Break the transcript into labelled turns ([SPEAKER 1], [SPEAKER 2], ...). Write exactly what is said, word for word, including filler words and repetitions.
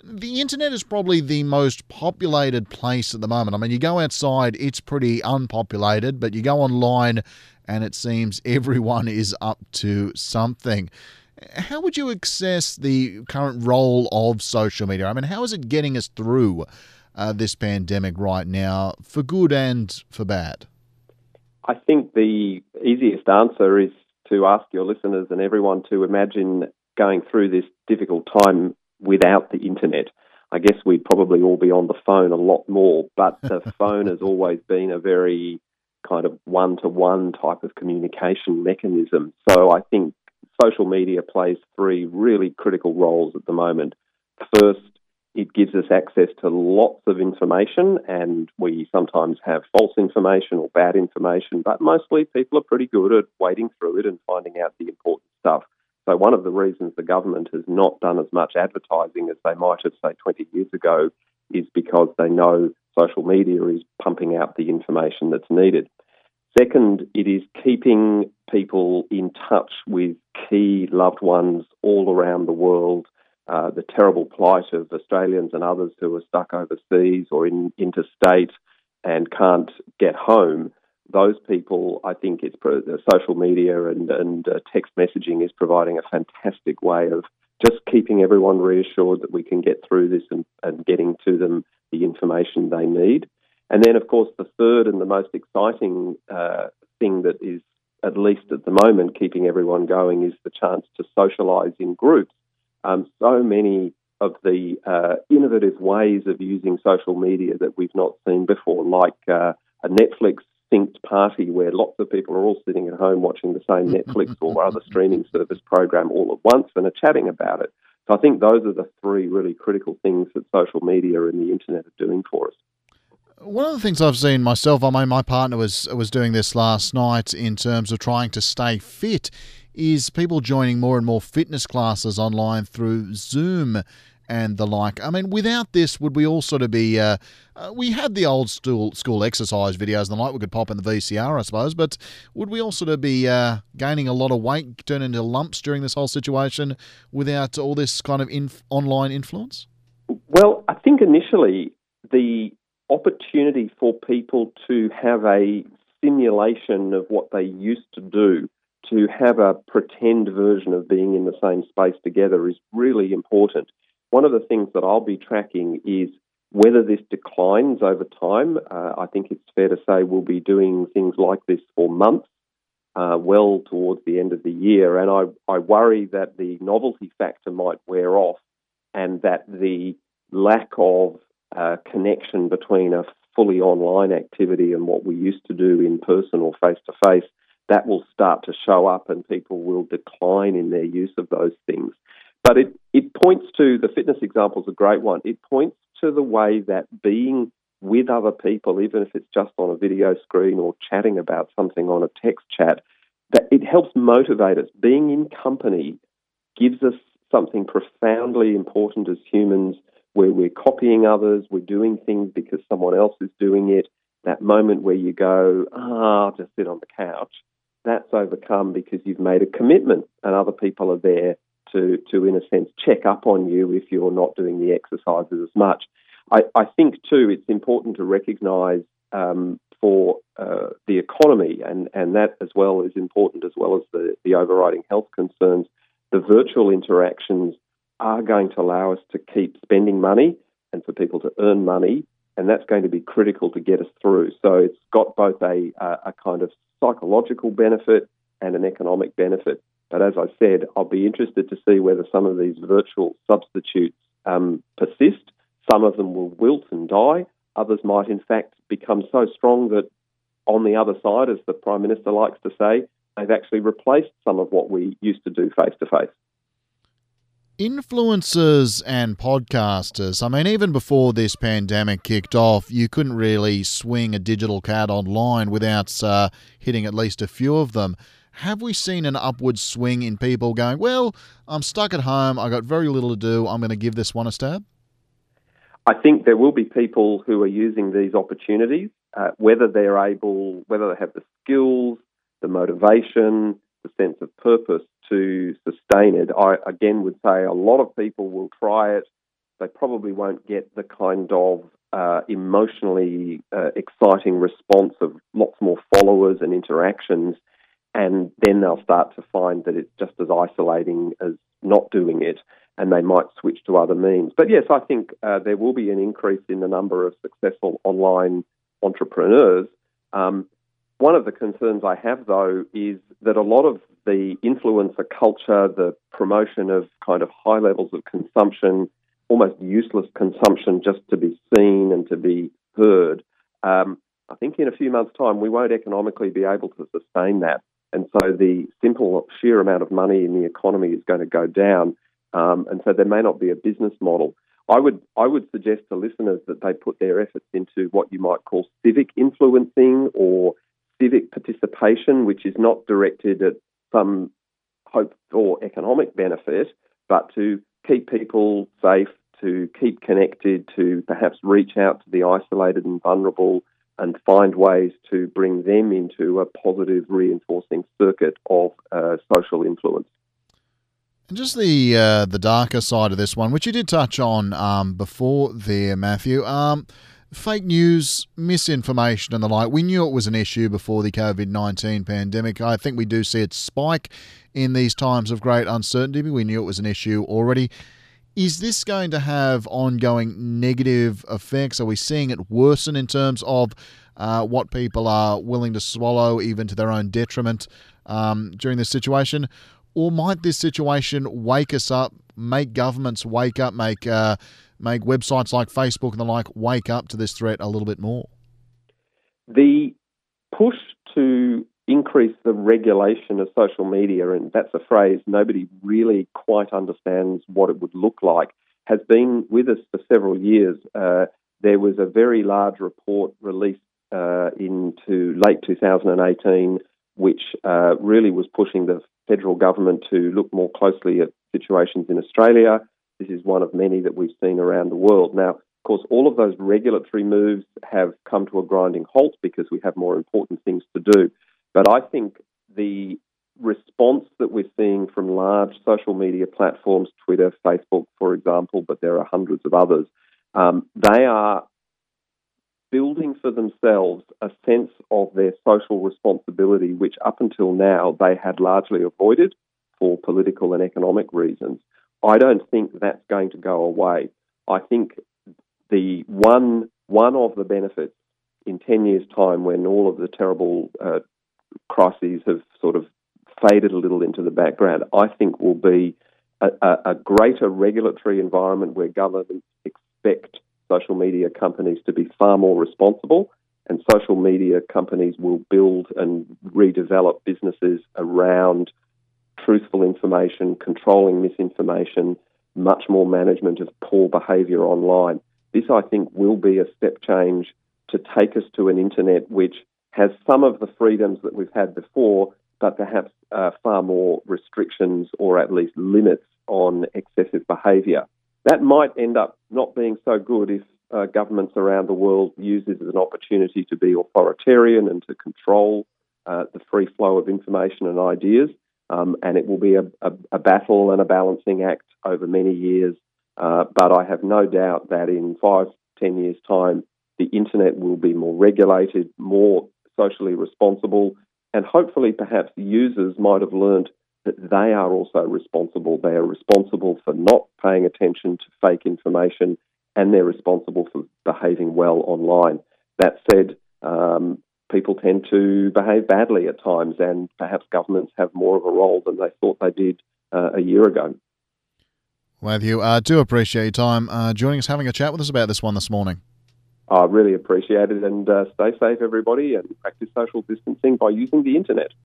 [SPEAKER 1] The internet is probably the most populated place at the moment. I mean, you go outside, it's pretty unpopulated, but you go online and it seems everyone is up to something. How would you assess the current role of social media? I mean, how is it getting us through uh, this pandemic right now, for good and for bad?
[SPEAKER 2] I think the easiest answer is to ask your listeners and everyone to imagine going through this difficult time without the internet. I guess we'd probably all be on the phone a lot more, but the phone has always been a very kind of one-to-one type of communication mechanism. So I think social media plays three really critical roles at the moment. First, it gives us access to lots of information, and we sometimes have false information or bad information, but mostly people are pretty good at wading through it and finding out the important stuff. So one of the reasons the government has not done as much advertising as they might have, say, twenty years ago is because they know social media is pumping out the information that's needed. Second, it is keeping people in touch with key loved ones all around the world. Uh, the terrible plight of Australians and others who are stuck overseas or in interstate and can't get home. Those people, I think it's pro- social media and, and uh, text messaging is providing a fantastic way of just keeping everyone reassured that we can get through this and, and getting to them the information they need. And then, of course, the third and the most exciting uh, thing that is, at least at the moment, keeping everyone going is the chance to socialise in groups. Um, so many of the uh, innovative ways of using social media that we've not seen before, like uh, a Netflix synced party where lots of people are all sitting at home watching the same Netflix or other streaming service program all at once and are chatting about it. So I think those are the three really critical things that social media and the internet are doing for us.
[SPEAKER 1] One of the things I've seen myself, I mean, my partner was was doing this last night in terms of trying to stay fit, is people joining more and more fitness classes online through Zoom and the like. I mean, without this, would we all sort of be... Uh, uh, we had the old school, school exercise videos and the like we could pop in the V C R, I suppose, but would we all sort of be uh, gaining a lot of weight, turn into lumps during this whole situation without all this kind of inf- online influence?
[SPEAKER 2] Well, I think initially the opportunity for people to have a simulation of what they used to do, to have a pretend version of being in the same space together is really important. One of the things that I'll be tracking is whether this declines over time. Uh, I think it's fair to say we'll be doing things like this for months, uh, well towards the end of the year. And I, I worry that the novelty factor might wear off and that the lack of uh, connection between a fully online activity and what we used to do in person or face-to-face, that will start to show up and people will decline in their use of those things. But it, it points to, the fitness example is a great one, it points to the way that being with other people, even if it's just on a video screen or chatting about something on a text chat, that it helps motivate us. Being in company gives us something profoundly important as humans, where we're copying others, we're doing things because someone else is doing it. That moment where you go, ah, I'll just sit on the couch, that's overcome because you've made a commitment and other people are there to, to in a sense, check up on you if you're not doing the exercises as much. I, I think, too, it's important to recognise um, for uh, the economy, and, and that as well is important as well as the, the overriding health concerns, the virtual interactions are going to allow us to keep spending money and for people to earn money, and that's going to be critical to get us through. So it's got both a, a kind of psychological benefit and an economic benefit. But as I said, I'll be interested to see whether some of these virtual substitutes um, persist. Some of them will wilt and die. Others might, in fact, become so strong that on the other side, as the Prime Minister likes to say, they've actually replaced some of what we used to do face-to-face.
[SPEAKER 1] Influencers and podcasters, I mean, even before this pandemic kicked off, you couldn't really swing a digital cat online without uh, hitting at least a few of them. Have we seen an upward swing in people going, well, I'm stuck at home, I've got very little to do, I'm going to give this one a stab?
[SPEAKER 2] I think there will be people who are using these opportunities, uh, whether they're able, whether they have the skills, the motivation, the sense of purpose to sustain it. I, again, would say a lot of people will try it they probably won't get the kind of uh, emotionally uh, exciting response of lots more followers and interactions, and then they'll start to find that it's just as isolating as not doing it, and they might switch to other means. But yes, I think uh, there will be an increase in the number of successful online entrepreneurs. Um, one of the concerns I have, though, is that a lot of the influencer culture, the promotion of kind of high levels of consumption, almost useless consumption just to be seen and to be heard, um, I think in a few months' time we won't economically be able to sustain that. And so the simple sheer amount of money in the economy is going to go down. Um, and so there may not be a business model. I would I would suggest to listeners that they put their efforts into what you might call civic influencing or civic participation, which is not directed at some hope for economic benefit, but to keep people safe, to keep connected, to perhaps reach out to the isolated and vulnerable and find ways to bring them into a positive reinforcing circuit of uh, social influence.
[SPEAKER 1] And just the uh, the darker side of this one, which you did touch on um, before there, Matthew, um, fake news, misinformation and the like. We knew it was an issue before the COVID nineteen pandemic. I think we do see it spike in these times of great uncertainty. We knew it was an issue already. Is this going to have ongoing negative effects? Are we seeing it worsen in terms of uh, what people are willing to swallow, even to their own detriment um, during this situation? Or might this situation wake us up, make governments wake up, make uh, make websites like Facebook and the like wake up to this threat a little bit more?
[SPEAKER 2] The push to increase the regulation of social media, and that's a phrase nobody really quite understands what it would look like, has been with us for several years. Uh, there was a very large report released uh, into late two thousand eighteen, which uh, really was pushing the federal government to look more closely at situations in Australia. This is one of many that we've seen around the world. Now, of course, all of those regulatory moves have come to a grinding halt because we have more important things to do. But I think the response that we're seeing from large social media platforms, Twitter, Facebook, for example, but there are hundreds of others, um, they are building for themselves a sense of their social responsibility, which up until now they had largely avoided for political and economic reasons. I don't think that's going to go away. I think the one one of the benefits in ten years' time, when all of the terrible uh, crises have sort of faded a little into the background, I think will be a, a, a greater regulatory environment where governments expect social media companies to be far more responsible, and social media companies will build and redevelop businesses around truthful information, controlling misinformation, much more management of poor behaviour online. This, I think, will be a step change to take us to an internet which has some of the freedoms that we've had before, but perhaps uh, far more restrictions or at least limits on excessive behaviour. That might end up not being so good if uh, governments around the world use it as an opportunity to be authoritarian and to control uh, the free flow of information and ideas. Um, and it will be a, a, a battle and a balancing act over many years. Uh, but I have no doubt that in five, ten years' time, the internet will be more regulated, more socially responsible, and hopefully perhaps users might have learned that they are also responsible. They are responsible for not paying attention to fake information, and they're responsible for behaving well online. That said, um, people tend to behave badly at times, and perhaps governments have more of a role than they thought they did uh, a year ago.
[SPEAKER 1] Matthew, I uh, do appreciate your time uh, joining us, having a chat with us about this one this morning.
[SPEAKER 2] I really appreciate it, and uh, stay safe, everybody, and practice social distancing by using the internet.